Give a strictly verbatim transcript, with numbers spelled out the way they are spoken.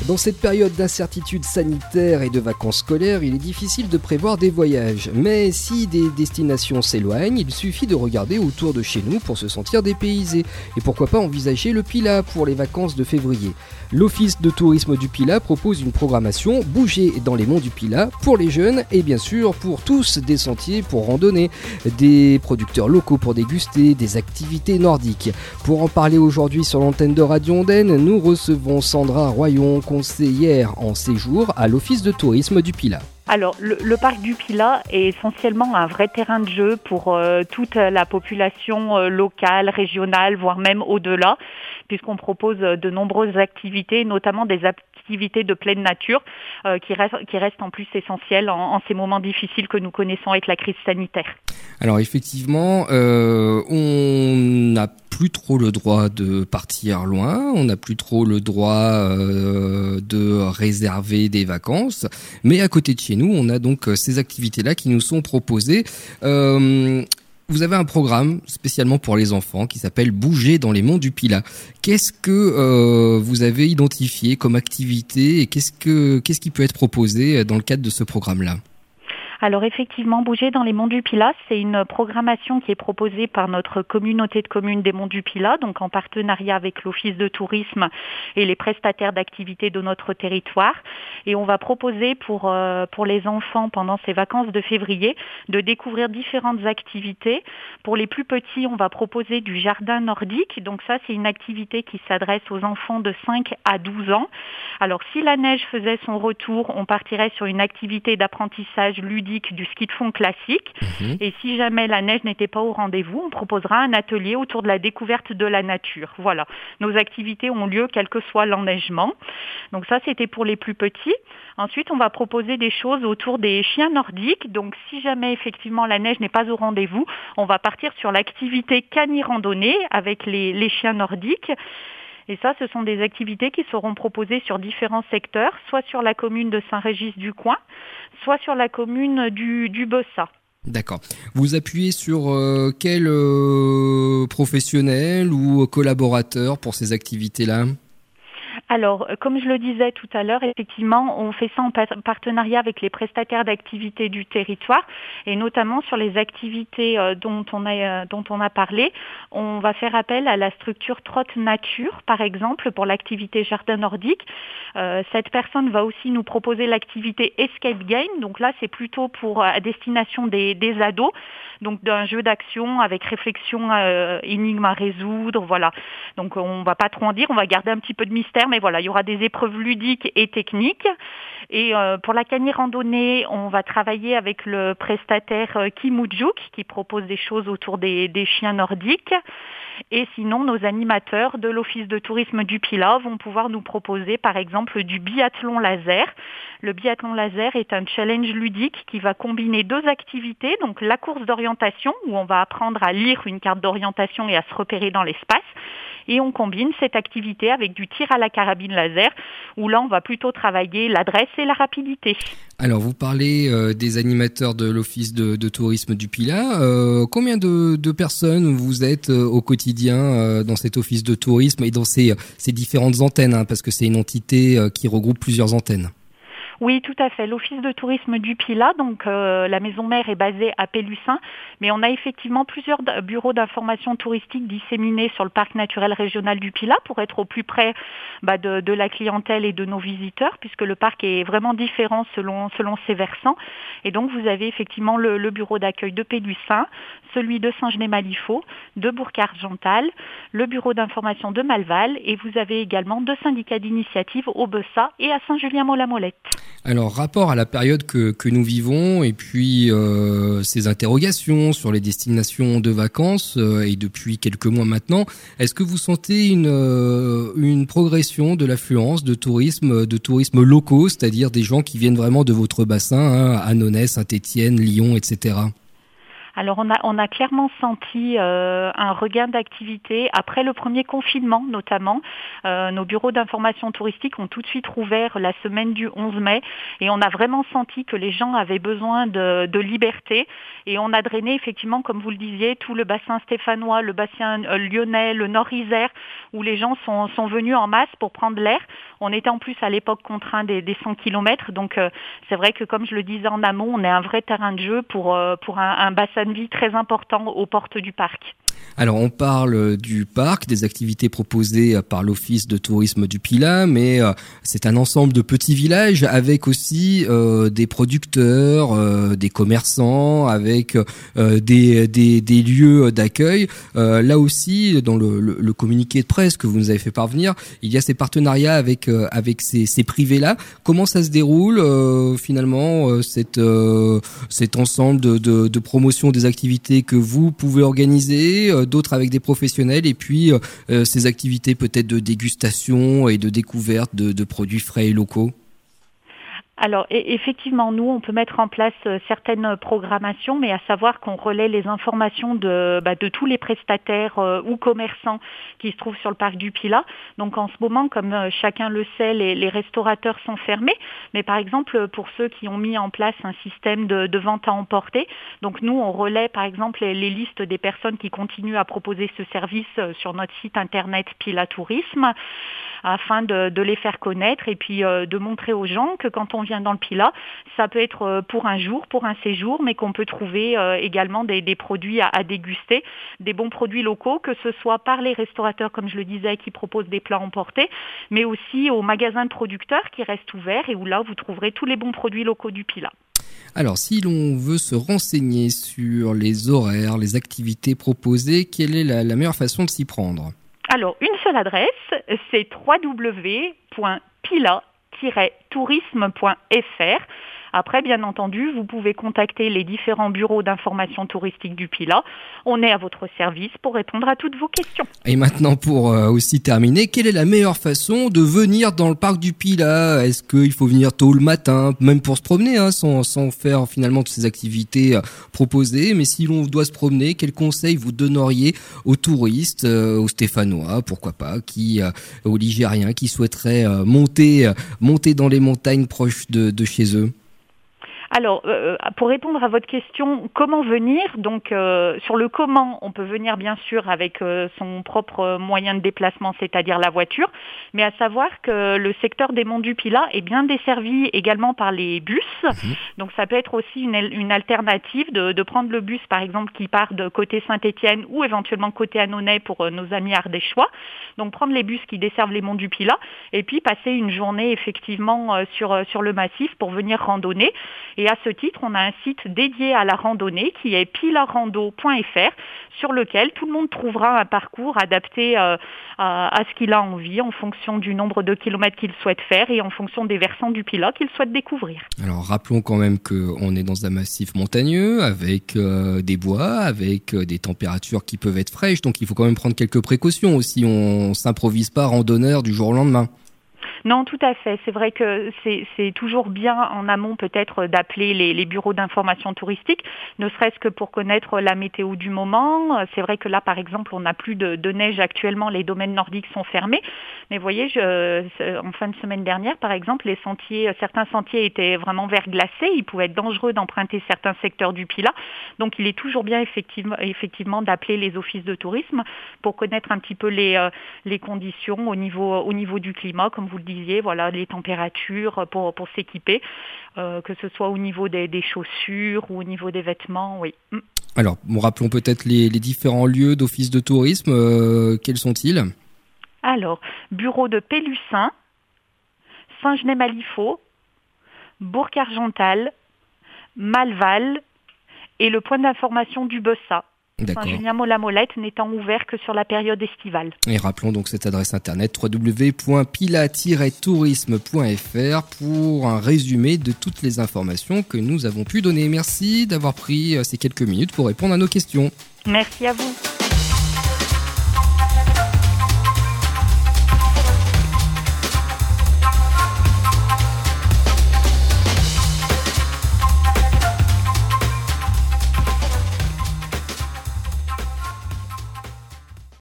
Dans cette période d'incertitude sanitaire et de vacances scolaires, il est difficile de prévoir des voyages. Mais si des destinations s'éloignent, il suffit de regarder autour de chez nous pour se sentir dépaysé. Et pourquoi pas envisager le Pilat pour les vacances de février. L'Office de tourisme du Pilat propose une programmation Bouger dans les monts du Pilat pour les jeunes et bien sûr pour tous, des sentiers pour randonner, des producteurs locaux pour déguster, des activités nordiques. Pour en parler aujourd'hui sur l'antenne de Radio Ondaine, nous recevons Sandra Royon, conseillère en séjour à l'Office de tourisme du Pilat. Alors, le, le parc du Pilat est essentiellement un vrai terrain de jeu pour euh, toute la population euh, locale, régionale, voire même au-delà, puisqu'on propose de nombreuses activités, notamment des activités de pleine nature, euh, qui, restent, qui restent en plus essentielles en, en ces moments difficiles que nous connaissons avec la crise sanitaire. Alors effectivement, euh, on n'a plus trop le droit de partir loin, on n'a plus trop le droit euh, de réserver des vacances, mais à côté de chez nous, on a donc ces activités-là qui nous sont proposées. Euh, vous avez un programme spécialement pour les enfants qui s'appelle Bouger dans les monts du Pilat. Qu'est-ce que euh, vous avez identifié comme activité et qu'est-ce que qu'est-ce qui peut être proposé dans le cadre de ce programme-là ? Alors effectivement, Bouger dans les monts du Pilat, c'est une programmation qui est proposée par notre communauté de communes des monts du Pilat, donc en partenariat avec l'Office de tourisme et les prestataires d'activités de notre territoire. Et on va proposer pour, euh, pour les enfants pendant ces vacances de février de découvrir différentes activités. Pour les plus petits, on va proposer du jardin nordique. Donc ça, c'est une activité qui s'adresse aux enfants de cinq à douze ans. Alors si la neige faisait son retour, on partirait sur une activité d'apprentissage ludique du ski de fond classique. Mmh. Et si jamais la neige n'était pas au rendez-vous, on proposera un atelier autour de la découverte de la nature. Voilà. Nos activités ont lieu quel que soit l'enneigement. Donc ça, c'était pour les plus petits. Ensuite, on va proposer des choses autour des chiens nordiques. Donc si jamais effectivement la neige n'est pas au rendez-vous, on va partir sur l'activité cani-randonnée avec les, les chiens nordiques. Et ça, ce sont des activités qui seront proposées sur différents secteurs, soit sur la commune de Saint-Régis-du-Coin, soit sur la commune du, du Bessat. D'accord. Vous appuyez sur euh, quel euh, professionnel ou collaborateur pour ces activités-là ? Alors, comme je le disais tout à l'heure, effectivement, on fait ça en partenariat avec les prestataires d'activités du territoire et notamment sur les activités dont on a, dont on a parlé. On va faire appel à la structure Trotte Nature, par exemple, pour l'activité jardin nordique. Euh, cette personne va aussi nous proposer l'activité Escape Game. Donc là, c'est plutôt pour à destination des, des ados. Donc d'un jeu d'action avec réflexion, euh, énigme à résoudre, voilà. Donc on va pas trop en dire, on va garder un petit peu de mystère, mais voilà, il y aura des épreuves ludiques et techniques. Et euh, pour la cani-randonnée, on va travailler avec le prestataire euh, Kimoujouk qui propose des choses autour des, des chiens nordiques. Et sinon, nos animateurs de l'Office de tourisme du Pilat vont pouvoir nous proposer, par exemple, du biathlon laser. Le biathlon laser est un challenge ludique qui va combiner deux activités, donc la course d'orientation, où on va apprendre à lire une carte d'orientation et à se repérer dans l'espace. Et on combine cette activité avec du tir à la carabine laser, où là, on va plutôt travailler l'adresse et la rapidité. Alors, vous parlez euh, des animateurs de l'Office de, de tourisme du Pilat. Euh, combien de, de personnes vous êtes euh, au quotidien euh, dans cet Office de tourisme et dans ces, ces différentes antennes, hein, parce que c'est une entité euh, qui regroupe plusieurs antennes? Oui, tout à fait. L'Office de tourisme du Pilat, donc euh, la maison mère est basée à Pélussin, mais on a effectivement plusieurs d- bureaux d'information touristique disséminés sur le parc naturel régional du Pilat pour être au plus près bah, de, de la clientèle et de nos visiteurs, puisque le parc est vraiment différent selon, selon ses versants. Et donc vous avez effectivement le, le bureau d'accueil de Pélussin, celui de Saint-Genès-Malifaux, de Bourg-Argental, le bureau d'information de Malval, et vous avez également deux syndicats d'initiative au Bessat et à Saint-Julien-Molin-Molette. Alors, rapport à la période que, que nous vivons et puis euh, ces interrogations sur les destinations de vacances euh, et depuis quelques mois maintenant, est-ce que vous sentez une, euh, une progression de l'affluence de tourisme, de tourisme locaux, c'est-à-dire des gens qui viennent vraiment de votre bassin, hein, Annonay, Saint-Étienne, Lyon, et cetera? Alors on a, on a clairement senti euh, un regain d'activité après le premier confinement notamment. Euh, nos bureaux d'information touristique ont tout de suite rouvert la semaine du onze mai et on a vraiment senti que les gens avaient besoin de, de liberté et on a drainé effectivement, comme vous le disiez, tout le bassin stéphanois, le bassin euh, lyonnais, le nord Isère où les gens sont, sont venus en masse pour prendre l'air. On était en plus à l'époque contraints des, des cent kilomètres, donc euh, c'est vrai que comme je le disais en amont, on est un vrai terrain de jeu pour, euh, pour un, un bassin de vie très important aux portes du parc. Alors on parle du parc, des activités proposées par l'Office de tourisme du Pilat, mais euh, c'est un ensemble de petits villages avec aussi euh, des producteurs, euh, des commerçants, avec euh, des, des, des lieux d'accueil. Euh, là aussi, dans le, le, le communiqué de presse que vous nous avez fait parvenir, il y a ces partenariats avec, euh, avec ces, ces privés-là. Comment ça se déroule euh, finalement, euh, cette, euh, cet ensemble de, de, de promotion des activités que vous pouvez organiser, euh, d'autres avec des professionnels, et puis euh, ces activités peut-être de dégustation et de découverte de, de produits frais et locaux? Alors effectivement, nous, on peut mettre en place certaines programmations, mais à savoir qu'on relaie les informations de, bah, de tous les prestataires euh, ou commerçants qui se trouvent sur le parc du Pilat. Donc en ce moment, comme euh, chacun le sait, les, les restaurateurs sont fermés. Mais par exemple, pour ceux qui ont mis en place un système de, de vente à emporter, donc nous, on relaie par exemple les, les listes des personnes qui continuent à proposer ce service sur notre site internet Pilat Tourisme, afin de, de les faire connaître et puis euh, de montrer aux gens que quand on vient dans le Pilat, ça peut être pour un jour, pour un séjour, mais qu'on peut trouver euh, également des, des produits à, à déguster, des bons produits locaux, que ce soit par les restaurateurs, comme je le disais, qui proposent des plats emportés, mais aussi aux magasins de producteurs qui restent ouverts et où là, vous trouverez tous les bons produits locaux du Pilat. Alors, si l'on veut se renseigner sur les horaires, les activités proposées, quelle est la, la meilleure façon de s'y prendre ? Alors, une seule adresse, c'est w w w point pilat tiret tourisme point f r. Après, bien entendu, vous pouvez contacter les différents bureaux d'information touristique du Pilat. On est à votre service pour répondre à toutes vos questions. Et maintenant, pour euh, aussi terminer, quelle est la meilleure façon de venir dans le parc du Pilat ? Est-ce qu'il faut venir tôt le matin, même pour se promener, hein, sans, sans faire finalement toutes ces activités euh, proposées ? Mais si l'on doit se promener, quels conseils vous donneriez aux touristes, euh, aux Stéphanois, pourquoi pas, qui, euh, aux Ligériens, qui souhaiteraient euh, monter, euh, monter dans les montagnes proches de, de chez eux ? Alors, euh, pour répondre à votre question, comment venir ? Donc, euh, sur le comment, on peut venir bien sûr avec euh, son propre moyen de déplacement, c'est-à-dire la voiture, mais à savoir que le secteur des Monts du Pilat est bien desservi également par les bus. Mmh. Donc, ça peut être aussi une, une alternative de, de prendre le bus, par exemple, qui part de côté Saint-Étienne ou éventuellement côté Annonay pour euh, nos amis ardéchois. Donc, prendre les bus qui desservent les Monts du Pilat et puis passer une journée effectivement euh, sur, euh, sur le massif pour venir randonner. Et à ce titre, on a un site dédié à la randonnée qui est pilarando point f r sur lequel tout le monde trouvera un parcours adapté euh, à, à ce qu'il a envie en fonction du nombre de kilomètres qu'il souhaite faire et en fonction des versants du Pilat qu'il souhaite découvrir. Alors rappelons quand même qu'on est dans un massif montagneux avec euh, des bois, avec euh, des températures qui peuvent être fraîches, donc il faut quand même prendre quelques précautions aussi, on ne s'improvise pas randonneur du jour au lendemain. Non, tout à fait. C'est vrai que c'est, c'est toujours bien en amont peut-être d'appeler les, les bureaux d'information touristique, ne serait-ce que pour connaître la météo du moment. C'est vrai que là, par exemple, on n'a plus de, de neige actuellement, les domaines nordiques sont fermés. Mais vous voyez, je, en fin de semaine dernière, par exemple, les sentiers, certains sentiers étaient vraiment verglacés. Il pouvait être dangereux d'emprunter certains secteurs du Pilat. Donc, il est toujours bien effectivement, effectivement d'appeler les offices de tourisme pour connaître un petit peu les, les conditions au niveau, au niveau du climat, comme vous le disiez, voilà, les températures pour, pour s'équiper, euh, que ce soit au niveau des, des chaussures ou au niveau des vêtements, oui. Alors, bon, rappelons peut-être les, les différents lieux d'office de tourisme. Euh, quels sont-ils ? Alors, bureau de Pélussin, Saint-Genès-Malifaux, Bourg-Argental, Malval et le point d'information du Bessat. Saint-Julien-Mont-la-Molette n'étant ouvert que sur la période estivale. Et rappelons donc cette adresse internet w w w point pilat tiret tourisme point f r pour un résumé de toutes les informations que nous avons pu donner. Merci d'avoir pris ces quelques minutes pour répondre à nos questions. Merci à vous.